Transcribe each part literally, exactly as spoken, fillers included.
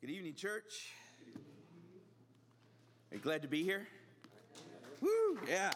Good evening, church. Are you glad to be here? Woo, yeah.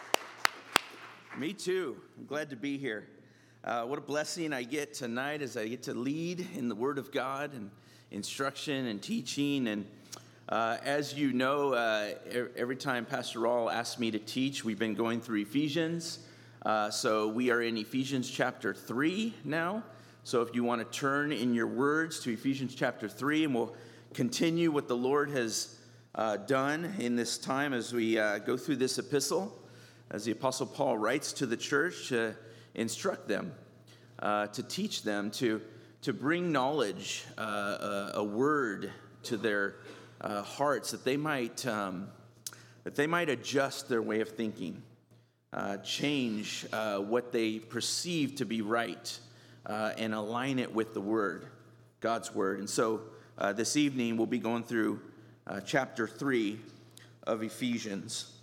Me too. I'm glad to be here. Uh, what a blessing I get tonight as I get to lead in the Word of God and instruction and teaching. And uh, as you know, uh, every time Pastor Rawl asks me to teach, we've been going through Ephesians. Uh, so we are in Ephesians chapter three now. So if you want to turn in your words to Ephesians chapter three, and we'll continue what the Lord has uh, done in this time as we uh, go through this epistle, as the Apostle Paul writes to the church to instruct them, uh, to teach them, to, to bring knowledge, uh, a, a word to their uh, hearts that they might um, that they might adjust their way of thinking, uh, change uh, what they perceive to be right. Uh, and align it with the Word, God's Word. And so uh, this evening we'll be going through uh, chapter three of Ephesians.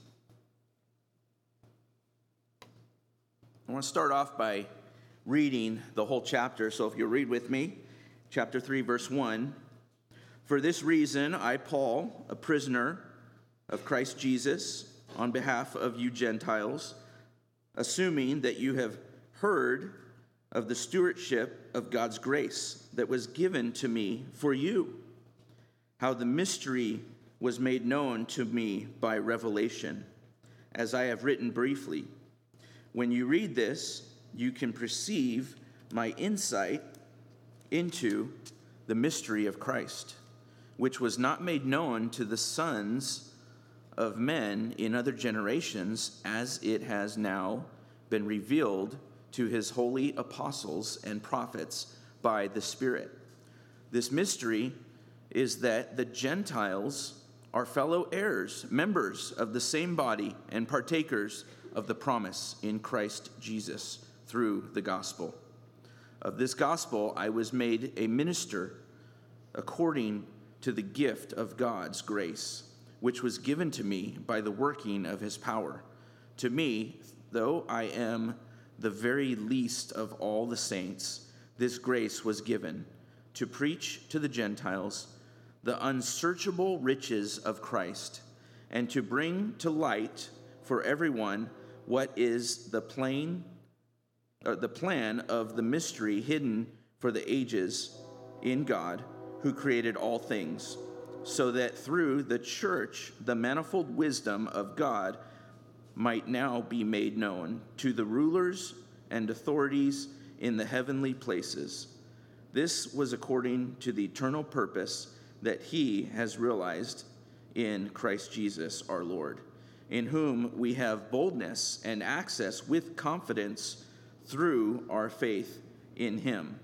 I want to start off by reading the whole chapter. So if you'll read with me, chapter three, verse one. For this reason, I, Paul, a prisoner of Christ Jesus, on behalf of you Gentiles, assuming that you have heard of the stewardship of God's grace that was given to me for you, how the mystery was made known to me by revelation, as I have written briefly. When you read this, you can perceive my insight into the mystery of Christ, which was not made known to the sons of men in other generations, as it has now been revealed to his holy apostles and prophets by the Spirit. This mystery is that the Gentiles are fellow heirs, members of the same body, and partakers of the promise in Christ Jesus through the gospel. Of this gospel I was made a minister according to the gift of God's grace, which was given to me by the working of his power. To me, though I am the very least of all the saints, this grace was given to preach to the Gentiles the unsearchable riches of Christ, and to bring to light for everyone what is the plain, or the plan of the mystery hidden for the ages in God, who created all things, so that through the church the manifold wisdom of God might now be made known to the rulers and authorities in the heavenly places. This was according to the eternal purpose that he has realized in Christ Jesus our Lord, in whom we have boldness and access with confidence through our faith in him.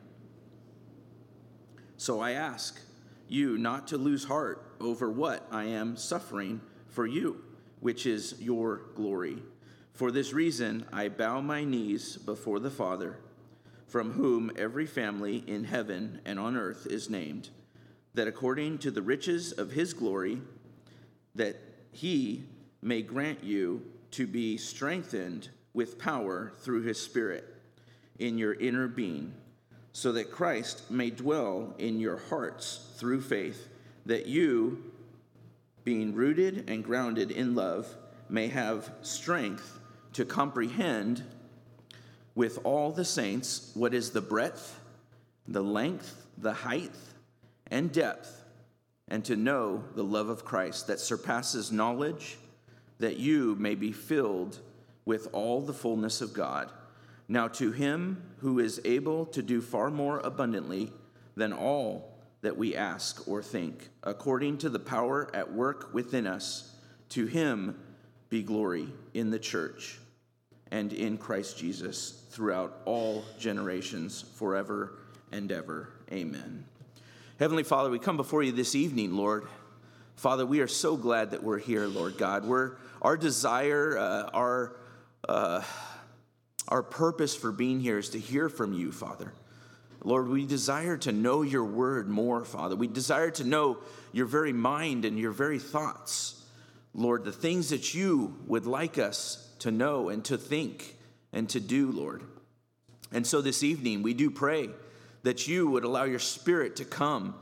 So I ask you not to lose heart over what I am suffering for you, which is your glory. For this reason, I bow my knees before the Father, from whom every family in heaven and on earth is named, that according to the riches of his glory, that he may grant you to be strengthened with power through his Spirit in your inner being, so that Christ may dwell in your hearts through faith, that you, being rooted and grounded in love, may have strength to comprehend with all the saints what is the breadth, the length, the height, and depth, and to know the love of Christ that surpasses knowledge, that you may be filled with all the fullness of God. Now to him who is able to do far more abundantly than all that we ask or think, according to the power at work within us, to him be glory in the church and in Christ Jesus throughout all generations, forever and ever. Amen. Heavenly Father, we come before you this evening, Lord. Father, we are so glad that we're here, Lord God. We're, our desire, uh, our, uh, our purpose for being here is to hear from you, Father. Lord, we desire to know your word more, Father. We desire to know your very mind and your very thoughts. Lord, the things that you would like us to know and to think and to do, Lord. And so this evening, we do pray that you would allow your Spirit to come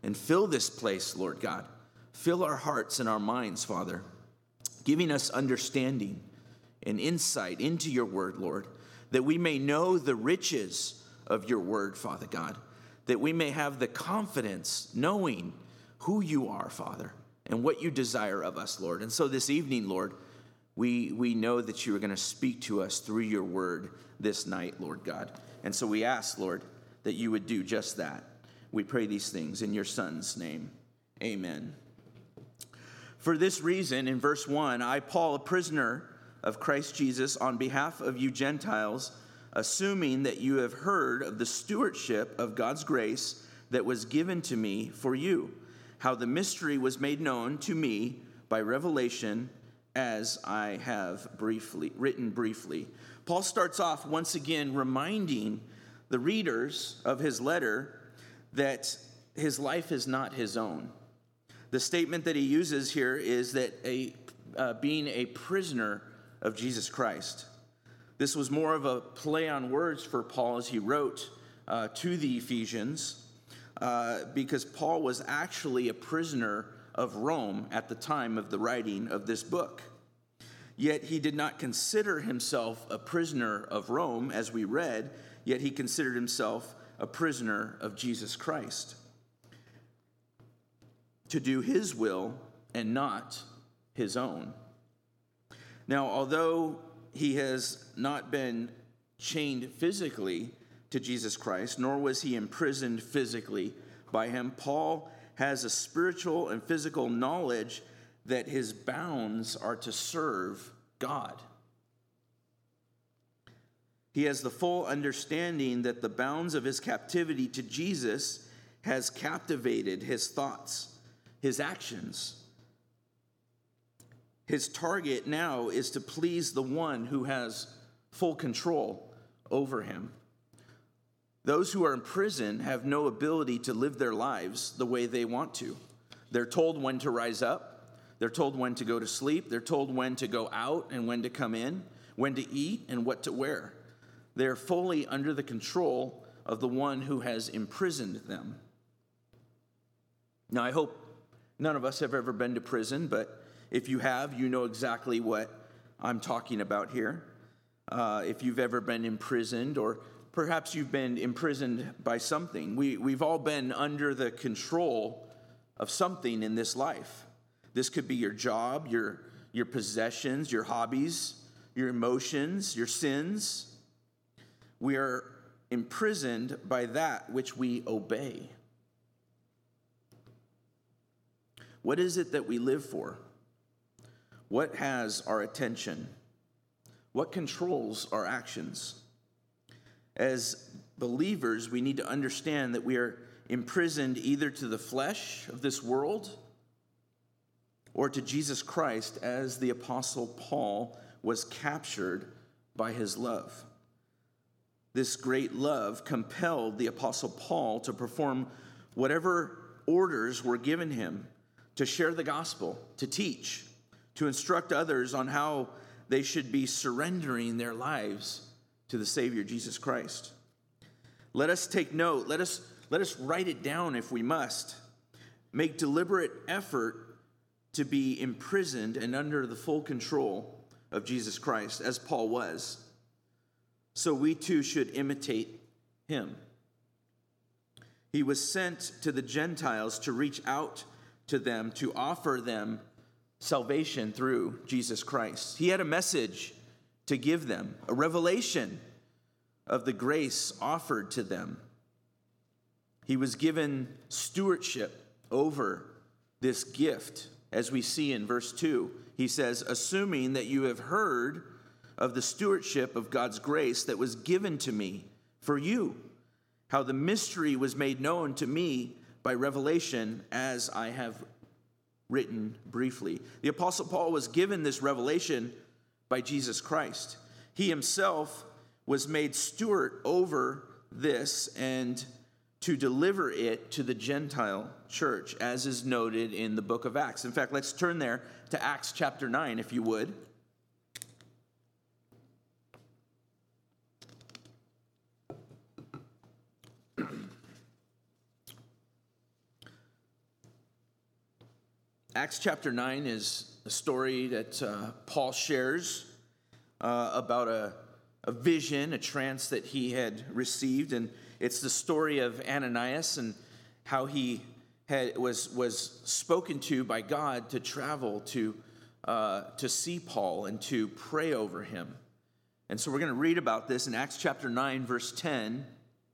and fill this place, Lord God. Fill our hearts and our minds, Father, giving us understanding and insight into your word, Lord, that we may know the riches of your word, Father God, that we may have the confidence knowing who you are, Father, and what you desire of us, Lord. And so this evening, Lord, we, we know that you are going to speak to us through your word this night, Lord God. And so we ask, Lord, that you would do just that. We pray these things in your Son's name. Amen. For this reason, in verse one, I, Paul, a prisoner of Christ Jesus, on behalf of you Gentiles, assuming that you have heard of the stewardship of God's grace that was given to me for you, how the mystery was made known to me by revelation, as I have briefly written briefly. Paul starts off once again reminding the readers of his letter that his life is not his own. The statement that he uses here is that a uh, being a prisoner of Jesus Christ. This was more of a play on words for Paul as he wrote uh, to the Ephesians, uh, because Paul was actually a prisoner of Rome at the time of the writing of this book. Yet he did not consider himself a prisoner of Rome, as we read, yet he considered himself a prisoner of Jesus Christ, to do his will and not his own. Now, although he has not been chained physically to Jesus Christ, nor was he imprisoned physically by him, Paul has a spiritual and physical knowledge that his bounds are to serve God. He has the full understanding that the bounds of his captivity to Jesus has captivated his thoughts, his actions. His target now is to please the one who has full control over him. Those who are in prison have no ability to live their lives the way they want to. They're told when to rise up. They're told when to go to sleep. They're told when to go out and when to come in, when to eat and what to wear. They're fully under the control of the one who has imprisoned them. Now, I hope none of us have ever been to prison, but if you have, you know exactly what I'm talking about here. Uh, if you've ever been imprisoned, or perhaps you've been imprisoned by something. We, we've all been under the control of something in this life. This could be your job, your, your possessions, your hobbies, your emotions, your sins. We are imprisoned by that which we obey. What is it that we live for? What has our attention? What controls our actions? As believers, we need to understand that we are imprisoned either to the flesh of this world or to Jesus Christ, as the Apostle Paul was captured by his love. This great love compelled the Apostle Paul to perform whatever orders were given him, to share the gospel, to teach, to instruct others on how they should be surrendering their lives to the Savior, Jesus Christ. Let us take note. Let us, let us write it down if we must. Make deliberate effort to be imprisoned and under the full control of Jesus Christ, as Paul was. So we too should imitate him. He was sent to the Gentiles to reach out to them, to offer them salvation through Jesus Christ. He had a message to give them, a revelation of the grace offered to them. He was given stewardship over this gift, as we see in verse two. He says, assuming that you have heard of the stewardship of God's grace that was given to me for you, how the mystery was made known to me by revelation, as I have written briefly. The Apostle Paul was given this revelation by Jesus Christ. He himself was made steward over this and to deliver it to the Gentile church, as is noted in the book of Acts. In fact, let's turn there to Acts chapter nine, if you would. Acts chapter nine is a story that uh, Paul shares uh, about a, a vision, a trance that he had received. And it's the story of Ananias and how he had was was spoken to by God to travel to uh, to see Paul and to pray over him. And so we're going to read about this in Acts chapter nine, verse ten.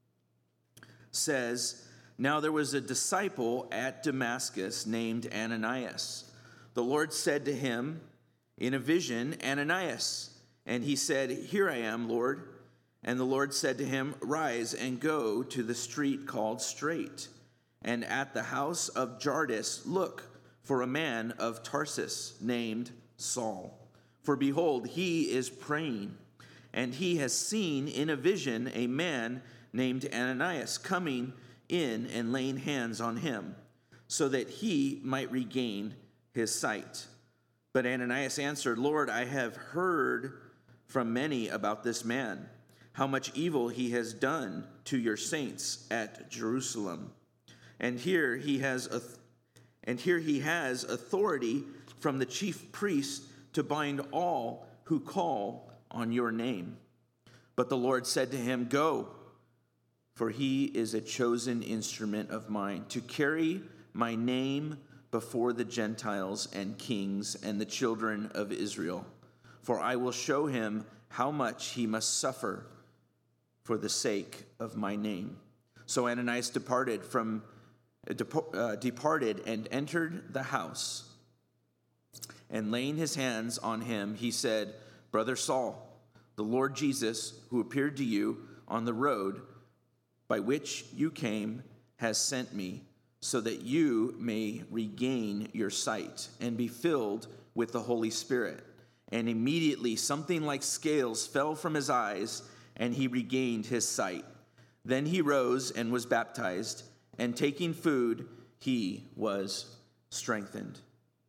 Says, "Now there was a disciple at Damascus named Ananias. The Lord said to him in a vision, 'Ananias.' And he said, 'Here I am, Lord.' And the Lord said to him, 'Rise and go to the street called Straight, and at the house of Jardus look for a man of Tarsus named Saul. For behold, he is praying, and he has seen in a vision a man named Ananias coming in and laying hands on him, so that he might regain his sight.' But Ananias answered, 'Lord, I have heard from many about this man, how much evil he has done to your saints at Jerusalem. And here he has and here he has authority from the chief priests to bind all who call on your name.' But the Lord said to him, 'Go, for he is a chosen instrument of mine to carry my name before the Gentiles and kings and the children of Israel. For I will show him how much he must suffer for the sake of my name.' So Ananias departed from uh, departed and entered the house. And laying his hands on him, he said, 'Brother Saul, the Lord Jesus, who appeared to you on the road by which you came, has sent me, so that you may regain your sight and be filled with the Holy Spirit.' And immediately something like scales fell from his eyes, and he regained his sight. Then he rose and was baptized, and taking food, he was strengthened."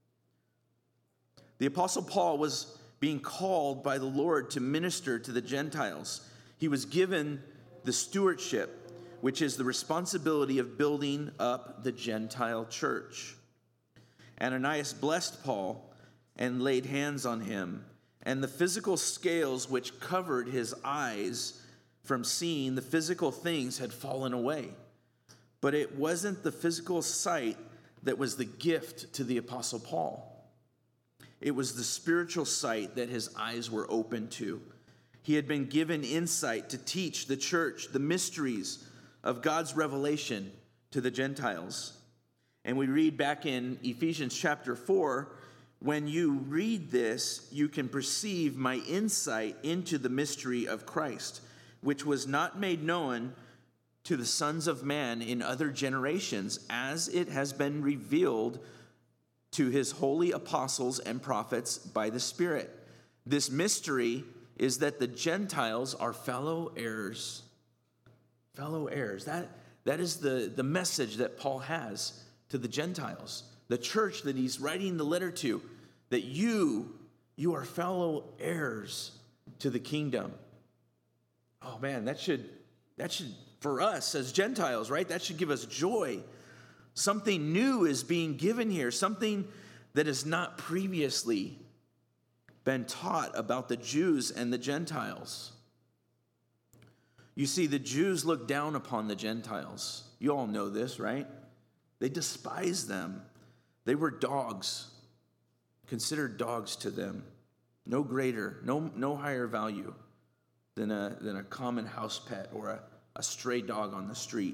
The Apostle Paul was being called by the Lord to minister to the Gentiles. He was given the stewardship, which is the responsibility of building up the Gentile church. Ananias blessed Paul and laid hands on him, and the physical scales which covered his eyes from seeing the physical things had fallen away. But it wasn't the physical sight that was the gift to the Apostle Paul. It was the spiritual sight that his eyes were open to. He had been given insight to teach the church the mysteries of God's revelation to the Gentiles. And we read back in Ephesians chapter four, "When you read this, you can perceive my insight into the mystery of Christ, which was not made known to the sons of man in other generations, as it has been revealed to his holy apostles and prophets by the Spirit. This mystery is that the Gentiles are fellow heirs." Fellow heirs. That, that is the, the message that Paul has to the Gentiles, the church that he's writing the letter to, that you, you are fellow heirs to the kingdom. Oh man, that should, that should, for us as Gentiles, right? That should give us joy. Something new is being given here, something that has not previously been taught about the Jews and the Gentiles. You see, the Jews looked down upon the Gentiles. You all know this, right? They despised them. They were dogs, considered dogs to them. No greater, no, no higher value than a, than a common house pet or a, a stray dog on the street.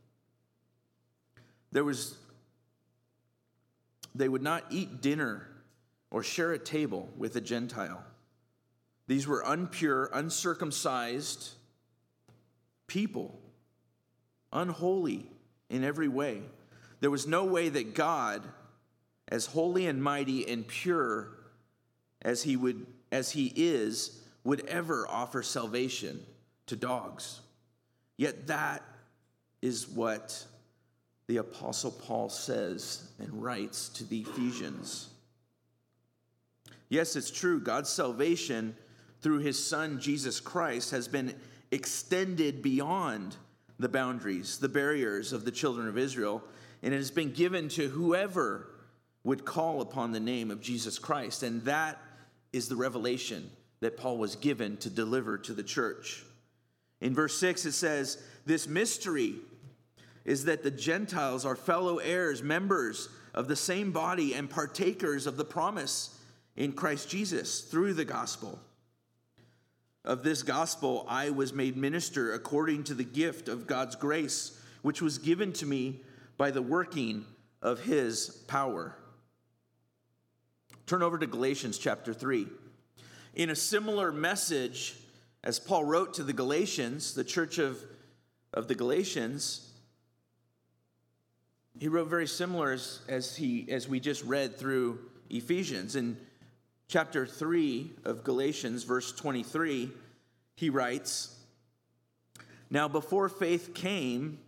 There was, they would not eat dinner or share a table with a Gentile. These were impure, uncircumcised people, unholy in every way. There was no way that God, as holy and mighty and pure as he would, as he is, would ever offer salvation to dogs. Yet that is what the Apostle Paul says and writes to the Ephesians. Yes, it's true. God's salvation through his Son, Jesus Christ, has been extended beyond the boundaries, the barriers of the children of Israel, and it has been given to whoever would call upon the name of Jesus Christ. And that is the revelation that Paul was given to deliver to the church. In verse six, it says, this mystery is that the Gentiles are fellow heirs, members of the same body, and partakers of the promise in Christ Jesus through the gospel. Of this gospel I was made minister according to the gift of God's grace, which was given to me by the working of his power. Turn over to Galatians chapter three. In a similar message, as Paul wrote to the Galatians, the church of, of the Galatians, he wrote very similar as, as, he, as we just read through Ephesians. In chapter three of Galatians, verse twenty-three, he writes, now before faith came,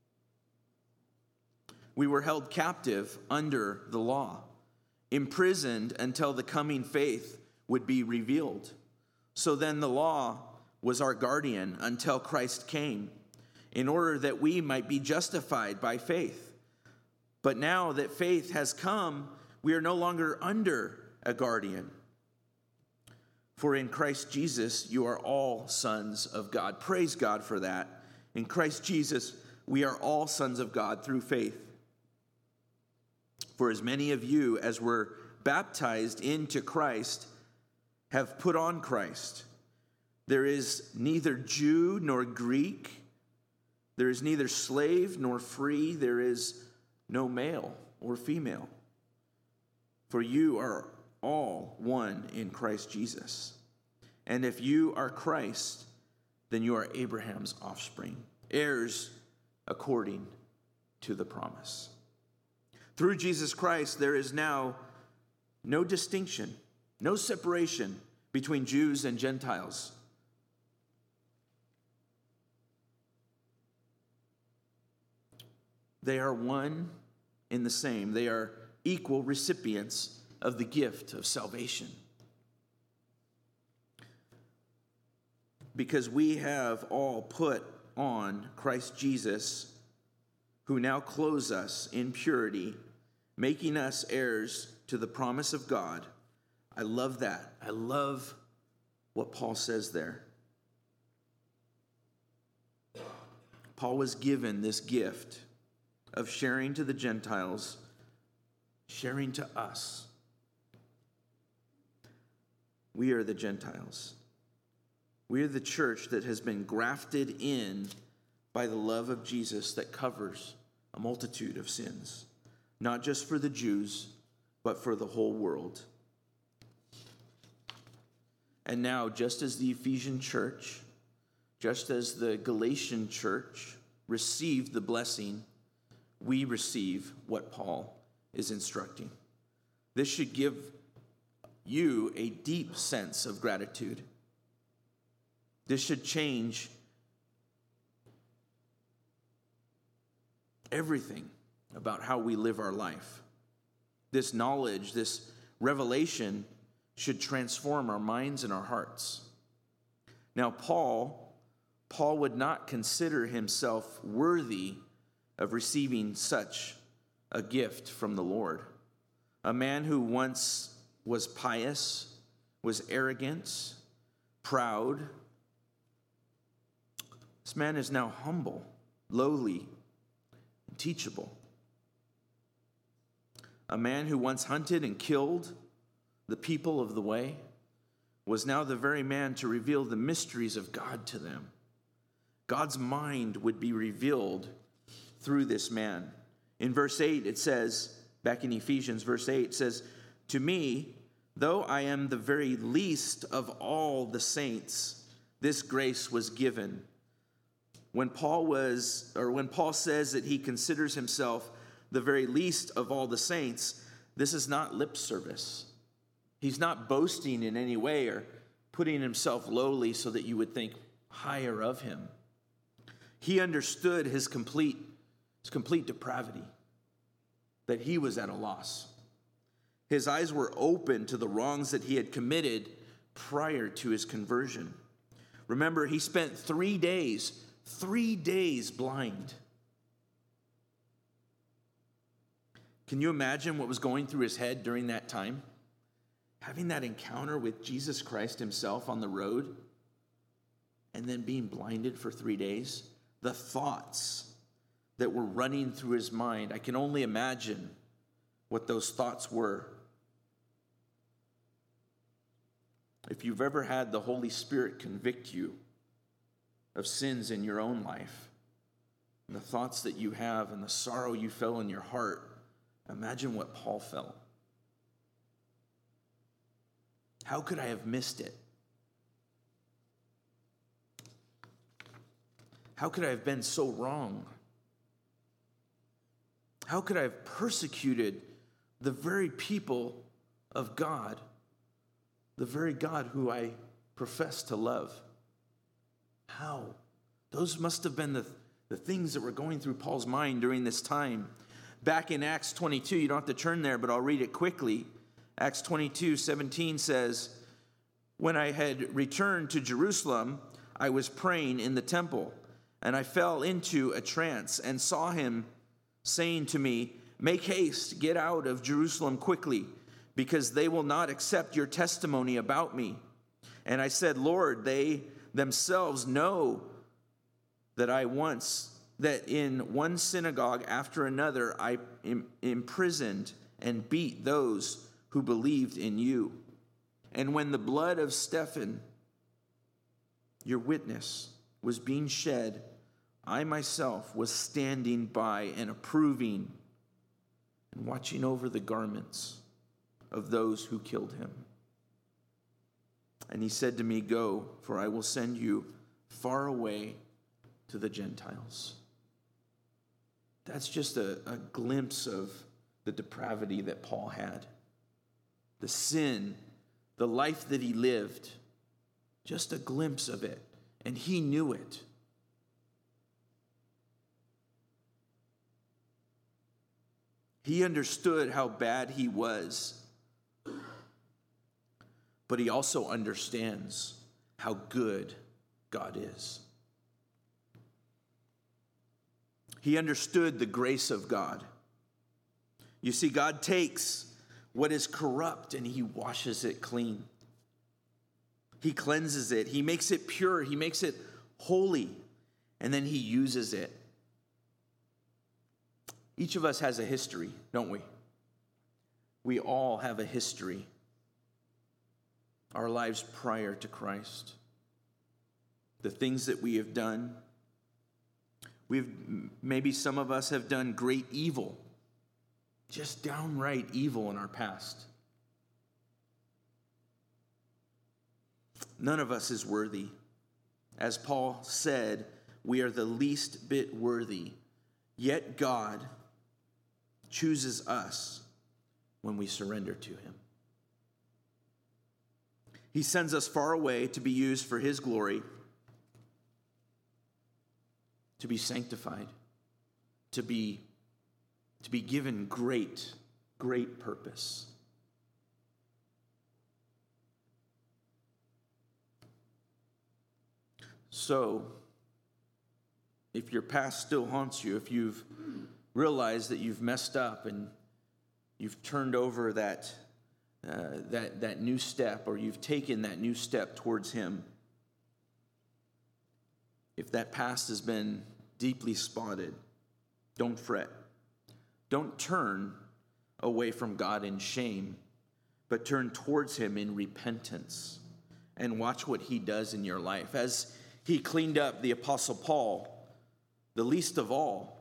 we were held captive under the law, imprisoned until the coming faith would be revealed. So then the law was our guardian until Christ came, in order that we might be justified by faith. But now that faith has come, we are no longer under a guardian. For in Christ Jesus, you are all sons of God. Praise God for that. In Christ Jesus, we are all sons of God through faith. For as many of you as were baptized into Christ have put on Christ. There is neither Jew nor Greek. There is neither slave nor free. There is no male or female. For you are all one in Christ Jesus. And if you are Christ, then you are Abraham's offspring, heirs according to the promise. Through Jesus Christ, there is now no distinction, no separation between Jews and Gentiles. They are one in the same. They are equal recipients of the gift of salvation. Because we have all put on Christ Jesus, who now clothes us in purity, making us heirs to the promise of God. I love that. I love what Paul says there. Paul was given this gift of sharing to the Gentiles, sharing to us. We are the Gentiles. We are the church that has been grafted in by the love of Jesus that covers a multitude of sins, not just for the Jews, but for the whole world. And now, just as the Ephesian church, just as the Galatian church received the blessing, we receive what Paul is instructing. This should give you a deep sense of gratitude. This should change everything about how we live our life. This knowledge, this revelation should transform our minds and our hearts. Now, Paul, Paul would not consider himself worthy of receiving such a gift from the Lord. A man who once was pious, was arrogant, proud. This man is now humble, lowly, and teachable. A man who once hunted and killed the people of the way was now the very man to reveal the mysteries of God to them. God's mind would be revealed through this man. In verse eight, it says, back in Ephesians, verse eight, it says, to me, though I am the very least of all the saints, this grace was given. When Paul was, or when Paul says that he considers himself the very least of all the saints, this is not lip service. He's not boasting in any way or putting himself lowly so that you would think higher of him. He understood his complete, his complete depravity, that he was at a loss. His eyes were open to the wrongs that he had committed prior to his conversion. Remember, he spent three days, three days blind, Can you imagine what was going through his head during that time? Having that encounter with Jesus Christ himself on the road and then being blinded for three days. The thoughts that were running through his mind, I can only imagine what those thoughts were. If you've ever had the Holy Spirit convict you of sins in your own life, and the thoughts that you have and the sorrow you feel in your heart, imagine what Paul felt. How could I have missed it? How could I have been so wrong? How could I have persecuted the very people of God, the very God who I profess to love? How? Those must have been the, the things that were going through Paul's mind during this time. Back in Acts twenty-two, you don't have to turn there, but I'll read it quickly. Acts twenty-two seventeen says, "When I had returned to Jerusalem, I was praying in the temple, and I fell into a trance and saw him saying to me, 'Make haste, get out of Jerusalem quickly, because they will not accept your testimony about me.' And I said, 'Lord, they themselves know that I once, that in one synagogue after another I im- imprisoned and beat those who believed in you. And when the blood of Stephen, your witness, was being shed, I myself was standing by and approving and watching over the garments of those who killed him. And he said to me, Go, for I will send you far away to the Gentiles.'" That's just a, a glimpse of the depravity that Paul had. The sin, the life that he lived, just a glimpse of it. And he knew it. He understood how bad he was. But he also understands how good God is. He understood the grace of God. You see, God takes what is corrupt and he washes it clean. He cleanses it. He makes it pure. He makes it holy. And then he uses it. Each of us has a history, don't we? We all have a history. Our lives prior to Christ. The things that we have done. We've, maybe some of us have done great evil. Just downright evil in our past. None of us is worthy. As Paul said, we are the least bit worthy. Yet God chooses us when we surrender to him. He sends us far away to be used for his glory, to be sanctified, to be, to be given great, great purpose. So, if your past still haunts you, if you've realized that you've messed up and you've turned over that, uh, that, that new step, or you've taken that new step towards him, if that past has been deeply spotted, don't fret. Don't turn away from God in shame, but turn towards him in repentance and watch what he does in your life. As he cleaned up the Apostle Paul, the least of all,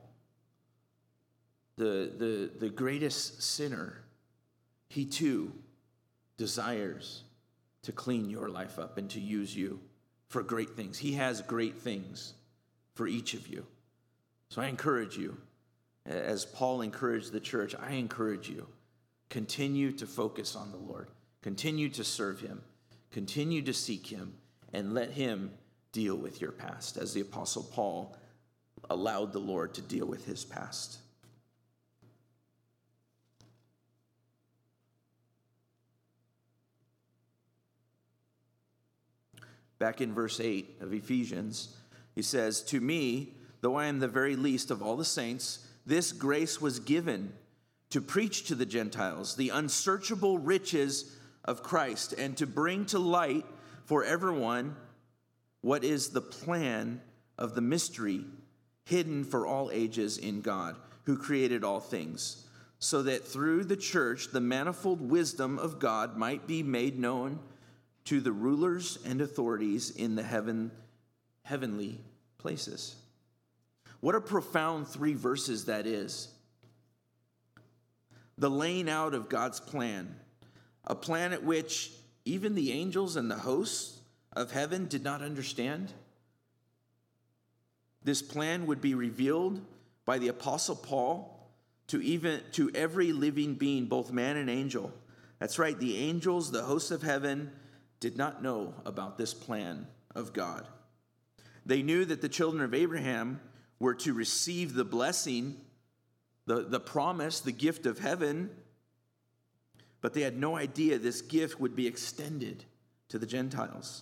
the, the, the greatest sinner, he too desires to clean your life up and to use you for great things. He has great things for each of you. So I encourage you, as Paul encouraged the church, I encourage you, continue to focus on the Lord. Continue to serve him. Continue to seek him, and let him deal with your past, as the Apostle Paul allowed the Lord to deal with his past. Back in verse eight of Ephesians, he says, "To me, though I am the very least of all the saints, this grace was given to preach to the Gentiles the unsearchable riches of Christ, and to bring to light for everyone what is the plan of the mystery hidden for all ages in God, who created all things, so that through the church the manifold wisdom of God might be made known to the rulers and authorities in the heaven, heavenly places. What a profound three verses that is. The laying out of God's plan, a plan at which even the angels and the hosts of heaven did not understand. This plan would be revealed by the Apostle Paul to even to every living being, both man and angel. That's right, the angels, the hosts of heaven, did not know about this plan of God. They knew that the children of Abraham were to receive the blessing, the, the promise, the gift of heaven, but they had no idea this gift would be extended to the Gentiles.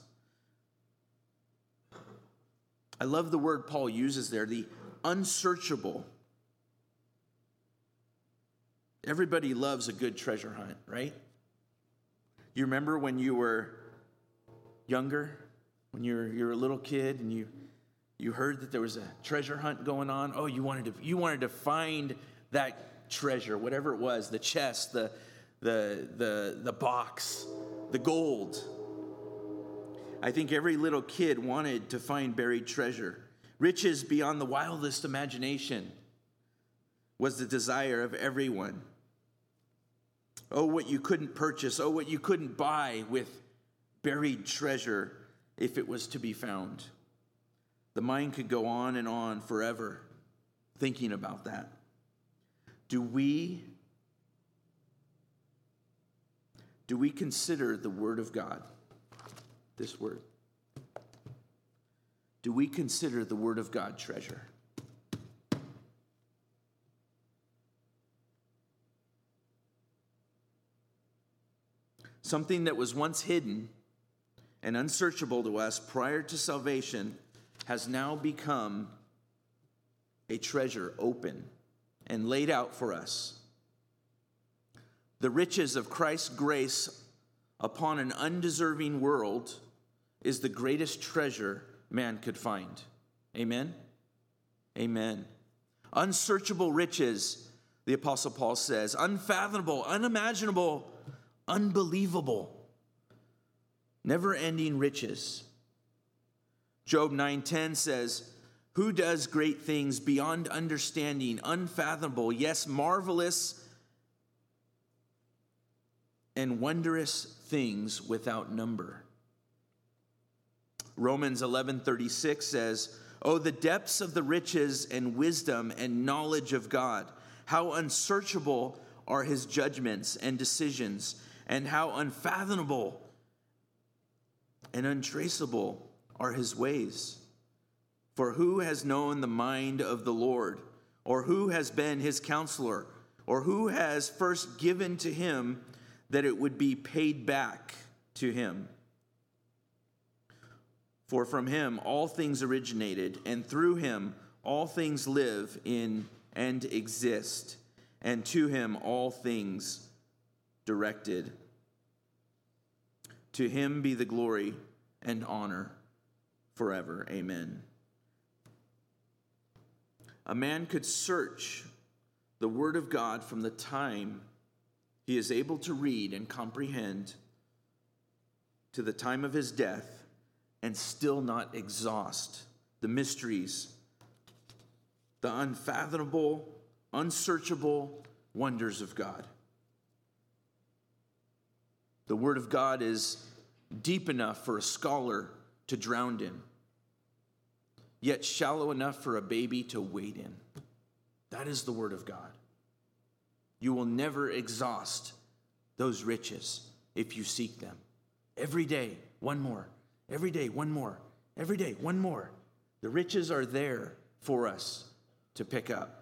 I love the word Paul uses there, the unsearchable. Everybody loves a good treasure hunt, right? You remember when you were younger, when you were, you were a little kid and you you heard that there was a treasure hunt going on? Oh, you wanted to you wanted to find that treasure, whatever it was, the chest, the the the the box, the gold. I think every little kid wanted to find buried treasure. Riches beyond the wildest imagination was the desire of everyone. Oh, what you couldn't purchase. Oh, what you couldn't buy with buried treasure if it was to be found. The mind could go on and on forever thinking about that. Do we, do we consider the Word of God, this word? Do we consider the Word of God treasure? Something that was once hidden and unsearchable to us prior to salvation has now become a treasure open and laid out for us. The riches of Christ's grace upon an undeserving world is the greatest treasure man could find. Amen? Amen. Unsearchable riches, the Apostle Paul says, unfathomable, unimaginable, unbelievable, never-ending riches. Job nine ten says, who does great things beyond understanding, unfathomable, yes, marvelous and wondrous things without number. Romans eleven thirty-six says, oh, the depths of the riches and wisdom and knowledge of God, how unsearchable are his judgments and decisions, and how unfathomable and untraceable are his ways. For who has known the mind of the Lord, or who has been his counselor, or who has first given to him that it would be paid back to him? For from him all things originated, and through him all things live in and exist, and to him all things directed. To him be the glory and honor forever. Amen. A man could search the Word of God from the time he is able to read and comprehend to the time of his death and still not exhaust the mysteries, the unfathomable, unsearchable wonders of God. The Word of God is deep enough for a scholar to drown in, yet shallow enough for a baby to wade in. That is the Word of God. You will never exhaust those riches if you seek them. Every day, one more. Every day, one more. Every day, one more. The riches are there for us to pick up.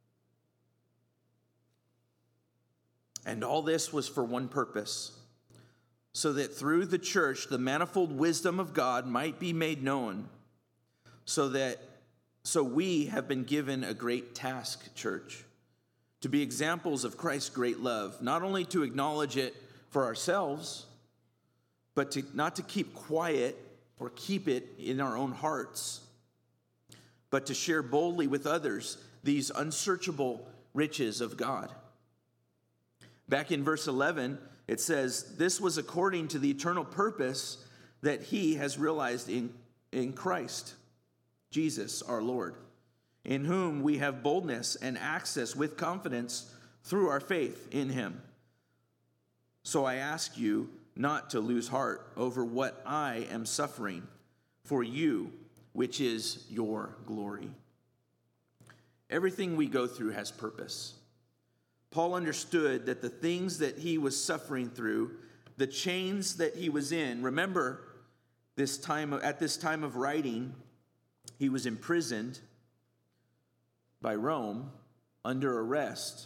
And all this was for one purpose, so that through the church the manifold wisdom of God might be made known, so that so we have been given a great task, church, to be examples of Christ's great love, not only to acknowledge it for ourselves, but to not to keep quiet or keep it in our own hearts, but to share boldly with others these unsearchable riches of God. Back in verse eleven, it says, "This was according to the eternal purpose that he has realized in, in Christ, Jesus our Lord, in whom we have boldness and access with confidence through our faith in him. So I ask you not to lose heart over what I am suffering for you, which is your glory." Everything we go through has purpose. Paul understood that the things that he was suffering through, the chains that he was in, remember this time at this time of writing, he was imprisoned by Rome under arrest.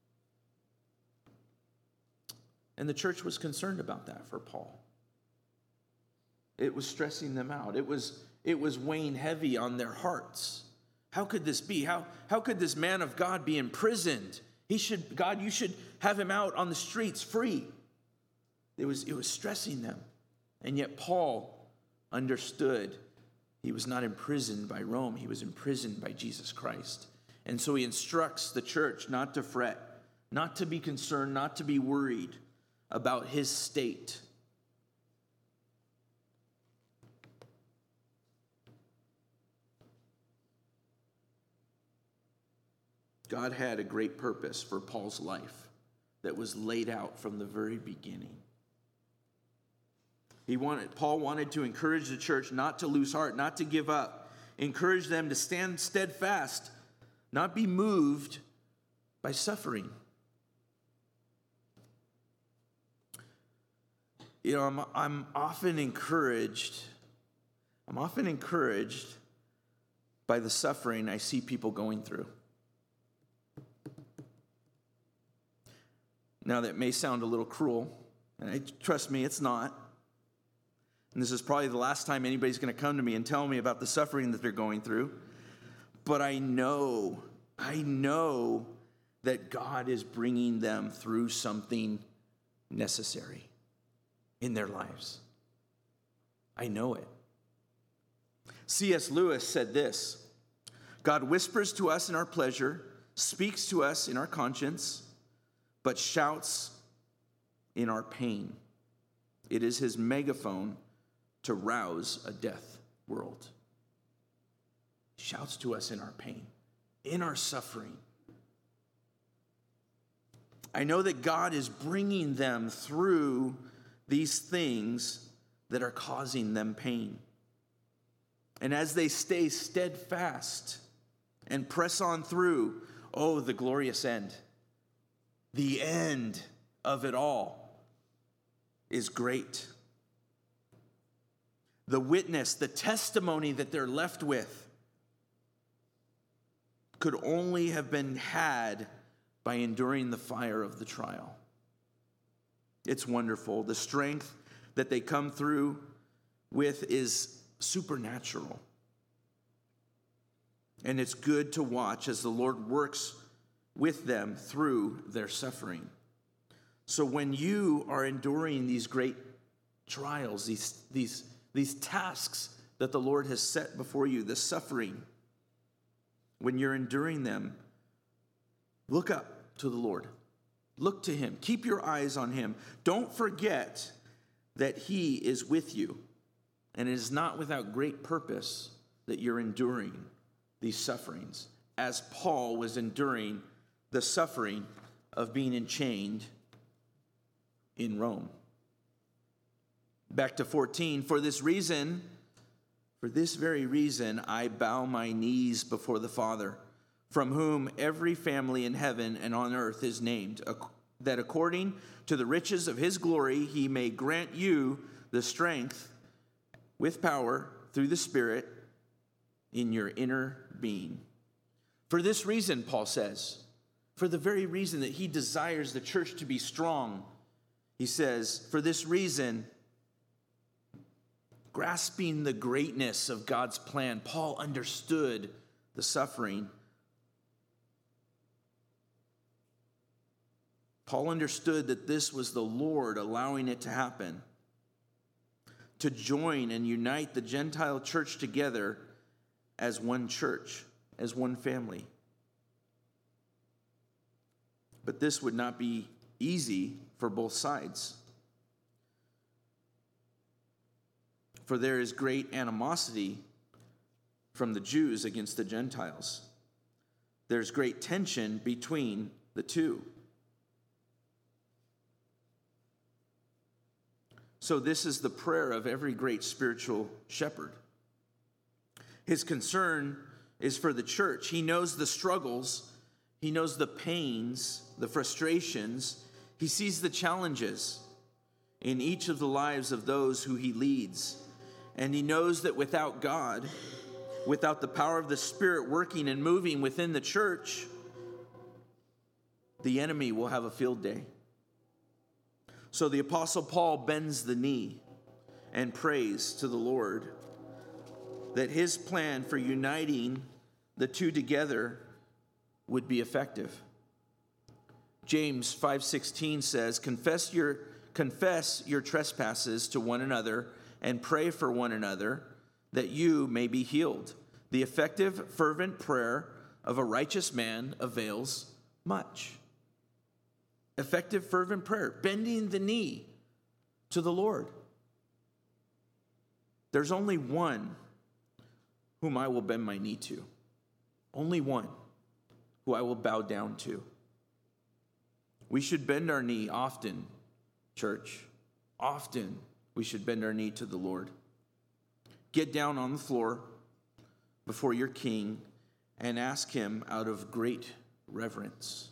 And the church was concerned about that for Paul. It was stressing them out. It was, it was weighing heavy on their hearts. How could this be? How, how could this man of God be imprisoned? He should, God, you should have him out on the streets free. It was, it was stressing them. And yet Paul understood he was not imprisoned by Rome. He was imprisoned by Jesus Christ. And so he instructs the church not to fret, not to be concerned, not to be worried about his state. God had a great purpose for Paul's life that was laid out from the very beginning. He wanted, Paul wanted to encourage the church not to lose heart, not to give up, encourage them to stand steadfast, not be moved by suffering. You know, I'm, I'm often encouraged, I'm often encouraged by the suffering I see people going through. Now, that may sound a little cruel, and I, trust me, it's not. And this is probably the last time anybody's going to come to me and tell me about the suffering that they're going through. But I know, I know that God is bringing them through something necessary in their lives. I know it. C S Lewis said this: "God whispers to us in our pleasure, speaks to us in our conscience, but shouts in our pain. It is his megaphone to rouse a deaf world." He shouts to us in our pain, in our suffering. I know that God is bringing them through these things that are causing them pain. And as they stay steadfast and press on through, oh, the glorious end. The end of it all is great. The witness, the testimony that they're left with could only have been had by enduring the fire of the trial. It's wonderful. The strength that they come through with is supernatural. And it's good to watch as the Lord works with them through their suffering. So when you are enduring these great trials, these, these, these tasks that the Lord has set before you, the suffering, when you're enduring them, look up to the Lord. Look to him. Keep your eyes on him. Don't forget that he is with you. And it is not without great purpose that you're enduring these sufferings, as Paul was enduring the suffering of being enchained in Rome. Back to fourteen, for this reason, for this very reason, I bow my knees before the Father, from whom every family in heaven and on earth is named, that according to the riches of his glory, he may grant you the strength with power through the Spirit in your inner being. For this reason, Paul says, for the very reason that he desires the church to be strong, he says, for this reason, grasping the greatness of God's plan, Paul understood the suffering. Paul understood that this was the Lord allowing it to happen, to join and unite the Gentile church together as one church, as one family. But this would not be easy for both sides. For there is great animosity from the Jews against the Gentiles. There's great tension between the two. So this is the prayer of every great spiritual shepherd. His concern is for the church. He knows the struggles. He knows the pains, the frustrations. He sees the challenges in each of the lives of those who he leads. And he knows that without God, without the power of the Spirit working and moving within the church, the enemy will have a field day. So the Apostle Paul bends the knee and prays to the Lord that his plan for uniting the two together would be effective. James five sixteen says, confess your, confess your trespasses to one another and pray for one another that you may be healed. The effective, fervent prayer of a righteous man avails much. Effective, fervent prayer, bending the knee to the Lord. There's only one whom I will bend my knee to. Only one who I will bow down to. We should bend our knee often, church. Often we should bend our knee to the Lord. Get down on the floor before your King and ask him out of great reverence.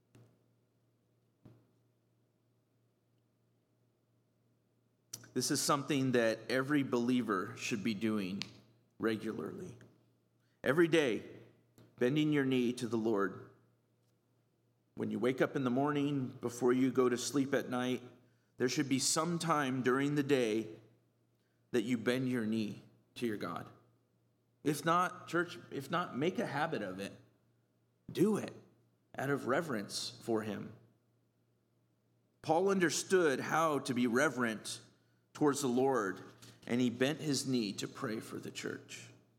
This is something that every believer should be doing regularly. Every day, bending your knee to the Lord. When you wake up in the morning, before you go to sleep at night, there should be some time during the day that you bend your knee to your God. If not, church, if not, make a habit of it. Do it out of reverence for him. Paul understood how to be reverent towards the Lord, and he bent his knee to pray for the church.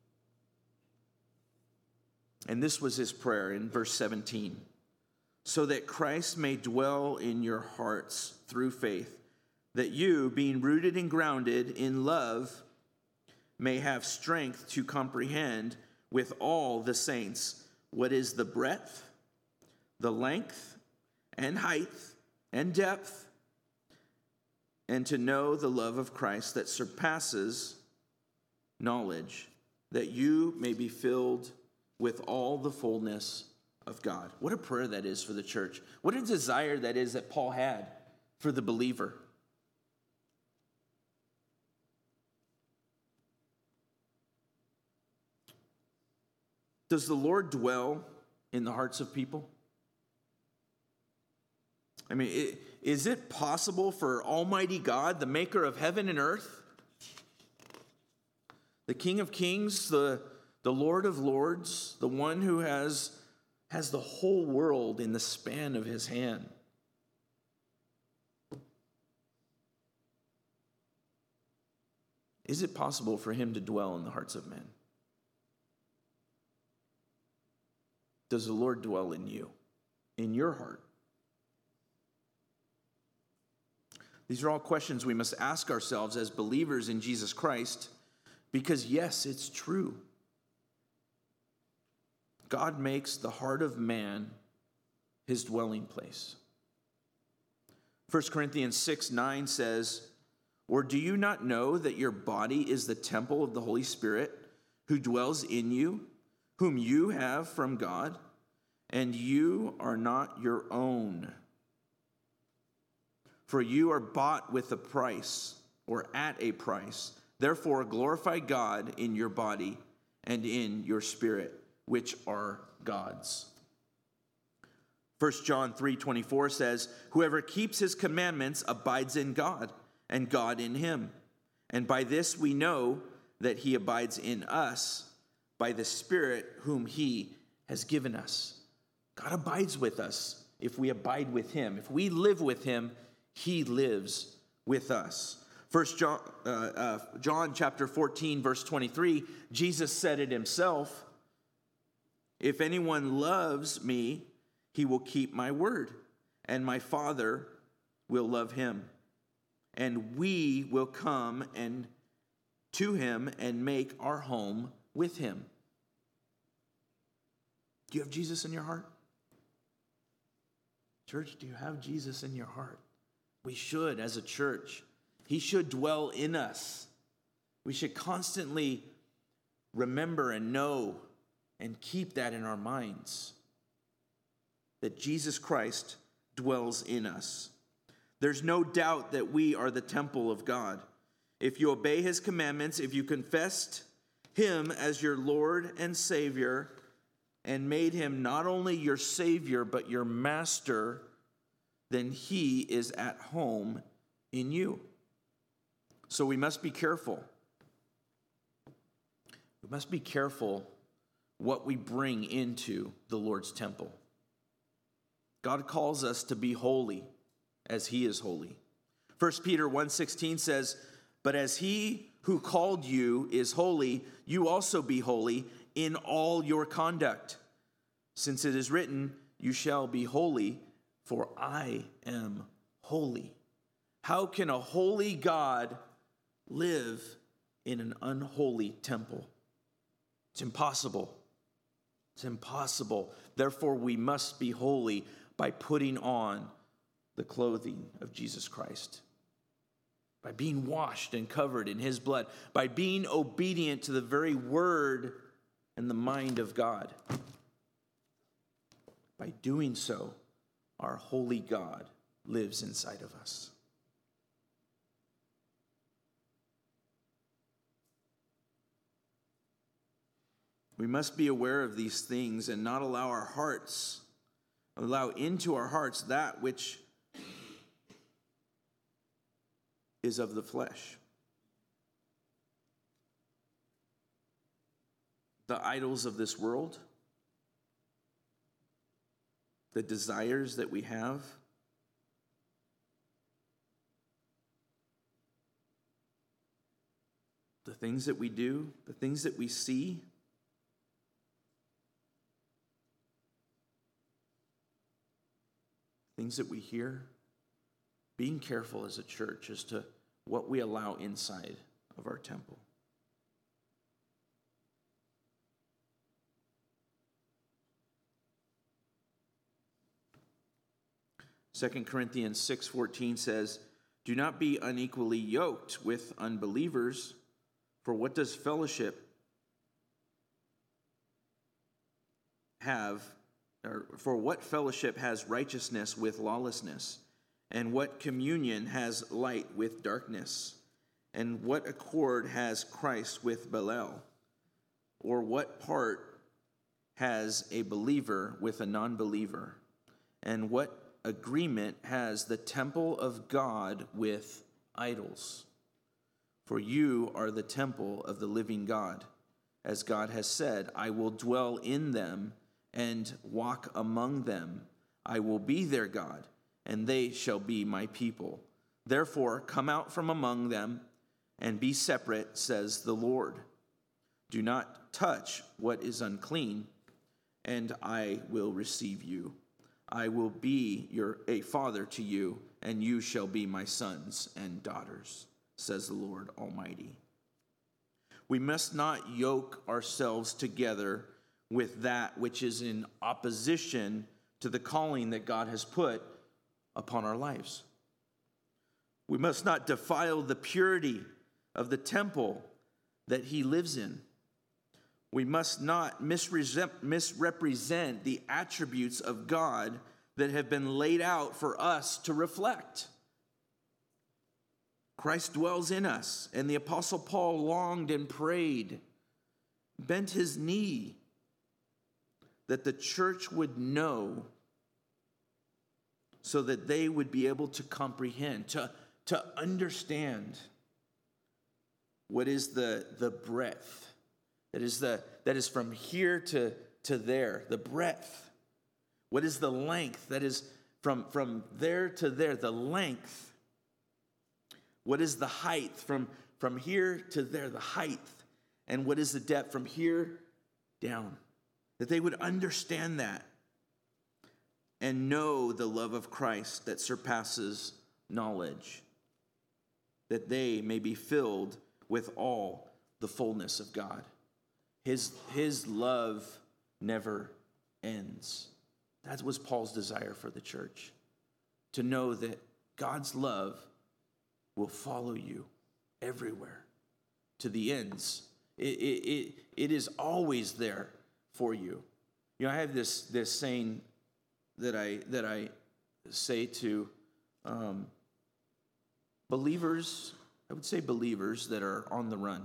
And this was his prayer in verse seventeen. So that Christ may dwell in your hearts through faith, that you, being rooted and grounded in love, may have strength to comprehend with all the saints what is the breadth, the length, and height, and depth, and to know the love of Christ that surpasses knowledge, that you may be filled with all the fullness of God. What a prayer that is for the church. What a desire that is that Paul had for the believer. Does the Lord dwell in the hearts of people? I mean, it, is it possible for Almighty God, the maker of heaven and earth, the King of kings, the, the Lord of lords, the one who has, has the whole world in the span of his hand, is it possible for him to dwell in the hearts of men? Does the Lord dwell in you, in your heart? These are all questions we must ask ourselves as believers in Jesus Christ, because yes, it's true. God makes the heart of man his dwelling place. First Corinthians six nine says, or do you not know that your body is the temple of the Holy Spirit who dwells in you, whom you have from God, and you are not your own? For you are bought with a price, or at a price. Therefore, glorify God in your body and in your spirit, which are God's. First John three twenty-four says, whoever keeps his commandments abides in God, and God in him. And by this we know that he abides in us, by the Spirit whom he has given us. God abides with us if we abide with him. If we live with him, he lives with us. First John, uh, uh, John chapter fourteen, verse twenty-three, Jesus said it himself. If anyone loves me, he will keep my word, and my Father will love him. And we will come and to him and make our home with him. Do you have Jesus in your heart? Church, do you have Jesus in your heart? We should as a church. He should dwell in us. We should constantly remember and know and keep that in our minds, that Jesus Christ dwells in us. There's no doubt that we are the temple of God. If you obey his commandments, if you confessed him as your Lord and Savior and made him not only your Savior but your master, then he is at home in you. So we must be careful. We must be careful what we bring into the Lord's temple. God calls us to be holy as he is holy. First Peter one sixteen says, "But as he who called you is holy, you also be holy in all your conduct. Since it is written, you shall be holy, for I am holy." How can a holy God live in an unholy temple? It's impossible. It's impossible. Therefore, we must be holy by putting on the clothing of Jesus Christ, by being washed and covered in his blood, by being obedient to the very word and the mind of God. By doing so, our holy God lives inside of us. We must be aware of these things and not allow our hearts, allow into our hearts that which is of the flesh. The idols of this world, the desires that we have, the things that we do, the things that we see, things that we hear. Being careful as a church as to what we allow inside of our temple. Second Corinthians six fourteen says, "Do not be unequally yoked with unbelievers, for what does fellowship have, or for what fellowship has righteousness with lawlessness? And what communion has light with darkness? And what accord has Christ with Belial? Or what part has a believer with a non-believer? And what agreement has the temple of God with idols? For you are the temple of the living God. As God has said, I will dwell in them and walk among them. I will be their God, and they shall be my people. Therefore, come out from among them and be separate, says the Lord. Do not touch what is unclean, and I will receive you. I will be your a father to you, and you shall be my sons and daughters, says the Lord Almighty. We must not yoke ourselves together with that which is in opposition to the calling that God has put upon our lives. We must not defile the purity of the temple that he lives in. We must not misrepresent the attributes of God that have been laid out for us to reflect. Christ dwells in us, and the Apostle Paul longed and prayed, bent his knee, that the church would know, so that they would be able to comprehend, to, to understand what is the, the breadth, that is, the, that is from here to, to there, the breadth. What is the length? That is from, from there to there, the length. What is the height? From, from here to there, the height. And what is the depth? From here down. That they would understand that and know the love of Christ that surpasses knowledge. That they may be filled with all the fullness of God. His, his love never ends. That was Paul's desire for the church. To know that God's love will follow you everywhere to the ends. It, it, it, it is always there for you. You know, I have this, this saying that I, that I say to um, believers, I would say believers that are on the run,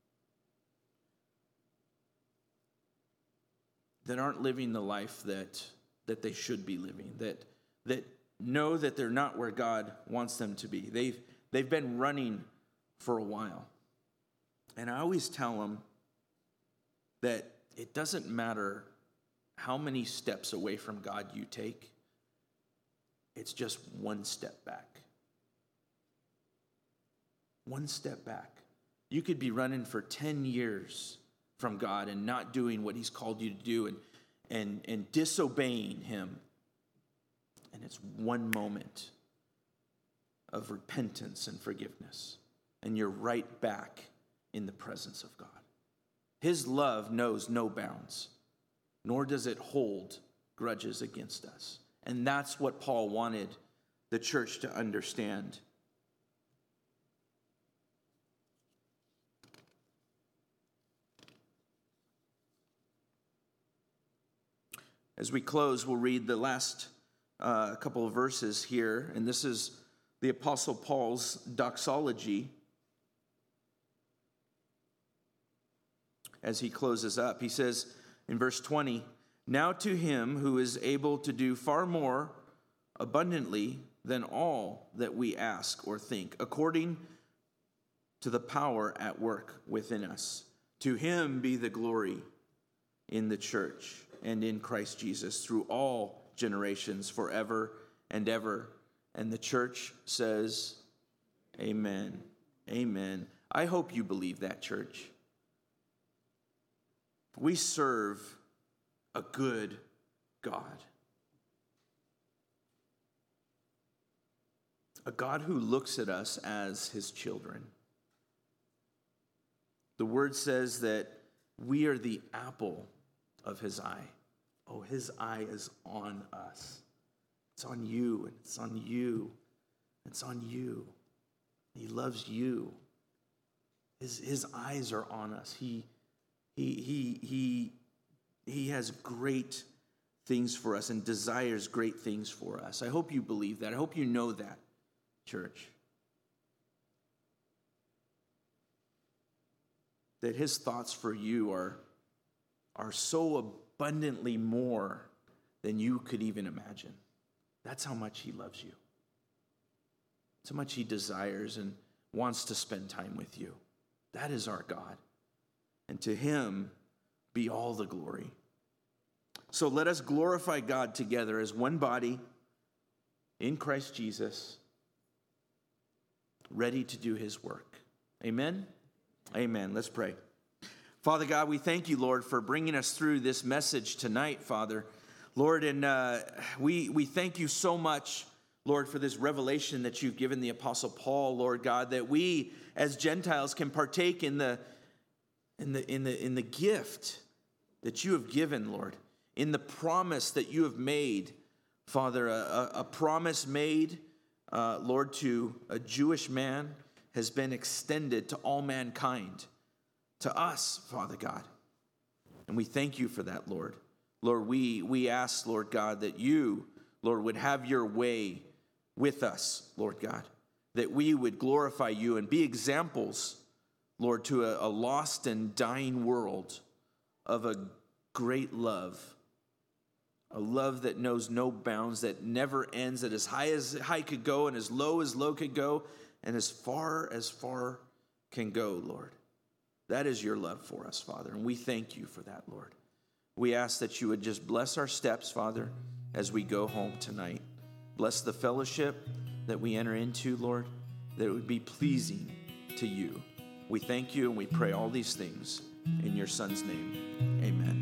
that aren't living the life that, that they should be living, that, that know that they're not where God wants them to be. They've, they've been running for a while. And I always tell them that it doesn't matter how many steps away from God you take. It's just one step back. One step back. You could be running for ten years from God and not doing what he's called you to do and, and, and disobeying him. And it's one moment of repentance and forgiveness. And you're right back in the presence of God. His love knows no bounds, nor does it hold grudges against us. And that's what Paul wanted the church to understand. As we close, we'll read the last uh, couple of verses here, and this is the Apostle Paul's doxology. As he closes up, he says in verse twenty, "Now to him who is able to do far more abundantly than all that we ask or think, according to the power at work within us. To him be the glory in the church and in Christ Jesus through all generations, forever and ever." And the church says, amen. Amen. I hope you believe that, church. We serve a good God. A God who looks at us as his children. The word says that we are the apple of his eye. Oh, his eye is on us. It's on you, and it's on you. It's on you. He loves you. His, his eyes are on us. He, he, he, he, he has great things for us and desires great things for us. I hope you believe that. I hope you know that, church. That his thoughts for you are, are so abundantly more than you could even imagine. That's how much he loves you. That's how much he desires and wants to spend time with you. That is our God. And to him be all the glory. So let us glorify God together as one body in Christ Jesus, ready to do his work. Amen? Amen. Let's pray. Father God, we thank you, Lord, for bringing us through this message tonight, Father. Lord, and uh, we, we thank you so much, Lord, for this revelation that you've given the Apostle Paul, Lord God, that we as Gentiles can partake in the, in the, in the, in the gift that you have given, Lord, in the promise that you have made, Father, a, a promise made, uh, Lord, to a Jewish man has been extended to all mankind, to us, Father God. And we thank you for that, Lord. Lord, we, we ask, Lord God, that you, Lord, would have your way with us, Lord God, that we would glorify you and be examples, Lord, to a, a lost and dying world of a great love, a love that knows no bounds, that never ends, that as high as high could go and as low as low could go, and as far as far can go, Lord. That is your love for us, Father, and we thank you for that, Lord. We ask that you would just bless our steps, Father, as we go home tonight. Bless the fellowship that we enter into, Lord, that it would be pleasing to you. We thank you and we pray all these things in your Son's name. Amen.